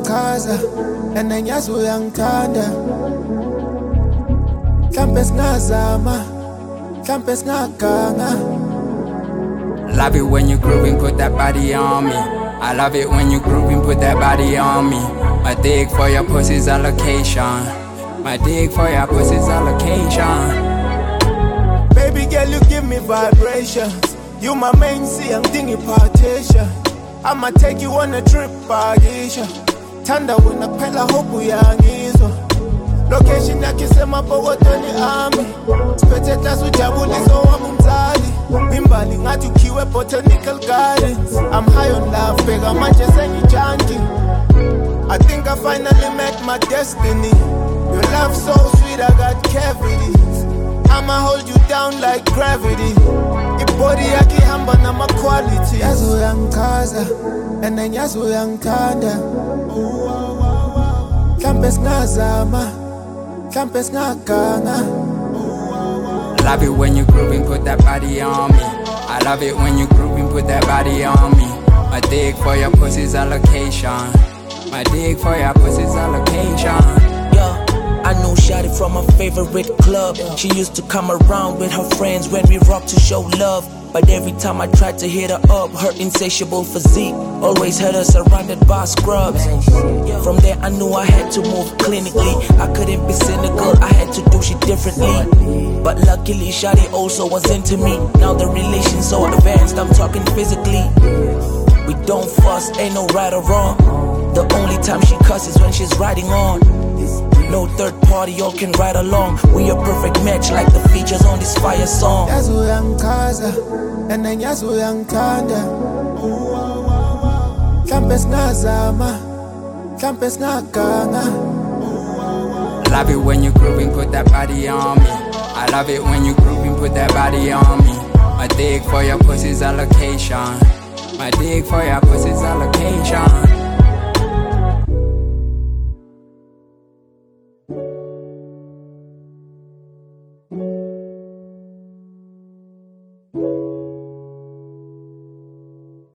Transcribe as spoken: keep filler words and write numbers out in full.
uyangikhaza and ngiyazi uyangithanda mhlambe singazama mhlambe singaganga. Love it when you grooving, put that body on me. I love it when you grooving, put that body on me. My dick for your pussy's allocation. My dick for your pussy's allocation. Baby girl, you give me vibrations. You my main C, I'm thinking partition. I'ma take you on a trip, Pagisha. Tanda unaphela hope uyangizwa. Location yakhe semabhokotweni ami. Siphethe class ujabuliso wami umzali. Imbali ngathi ukhiwe botanical gardens. I'm high on love, bheka manje sengijunkie. I think I finally met my destiny. Your love so sweet, I got cavities. I'ma hold you down like gravity. Ibody yakihamba nama quality. Yazi uyangikhaza and ngiyazi uyangithanda mhlambe singazama mhlambe singaganga. Love it when you grooving, put that body on me. I love it when you grooving, put that body on me. My dick for your pussy's allocation. My dick for your pussy's allocation. Yeah, I knew Shawty from my favorite club. She used to come around with her friends when we rock to show love. But every time I tried to hit her up, her insatiable physique always had her surrounded by scrubs. From there I knew I had to move clinically. I couldn't be cynical, I had to do shit differently. But luckily Shawty also was into me. Now the relation's so advanced, I'm talking physically. We don't fuss, ain't no right or wrong. The only time she cusses when she's riding on. No third party, all can ride along. We a perfect match like the features on this fire song. Yazi uyangikhaza and ngiyazi uyangithanda mhlambe singazama mhlambe singaganga. Love it when you grooving, put that body on me. I love it when you grooving, put that body on me. My dick for your pussy's allocation. My dick for your pussy's allocation.